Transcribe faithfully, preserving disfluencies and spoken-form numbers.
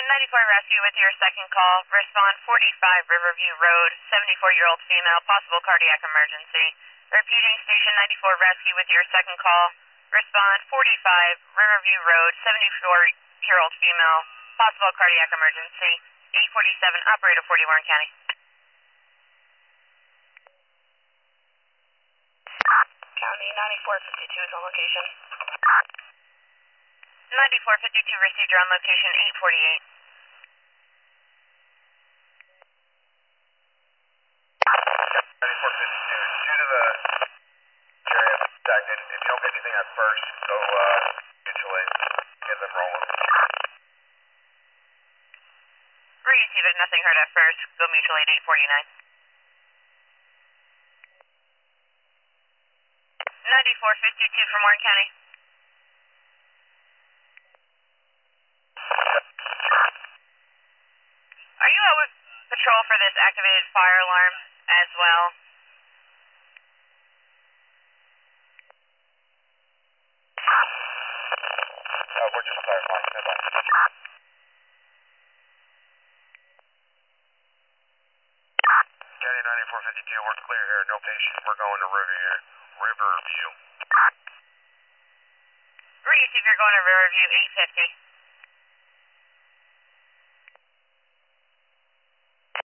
ninety-four Rescue with your second call. Respond forty-five Riverview Road, seventy-four-year-old female, possible cardiac emergency. Repeating, Station ninety-four Rescue with your second call. Respond forty-five Riverview Road, seventy-four-year-old female, possible cardiac emergency. eight forty-seven, operator forty, Warren County. County ninety-four fifty-two is on location. ninety-four fifty-two received on location eight forty-eight. ninety-four fifty-two, due to the area stagnant, if you don't get anything at first, go uh, mutually, get them rolling. Receive it, nothing heard at first. Go mutual at eight forty-nine. ninety-four fifty-two from Warren County. Are you out with patrol for this activated fire alarm as well? Uh, we're just clarifying. Stand by. County ninety-four fifty-two, we're clear here. No patient. We're going to Riverview. Riverview. Receive, you're going to Riverview eight fifty.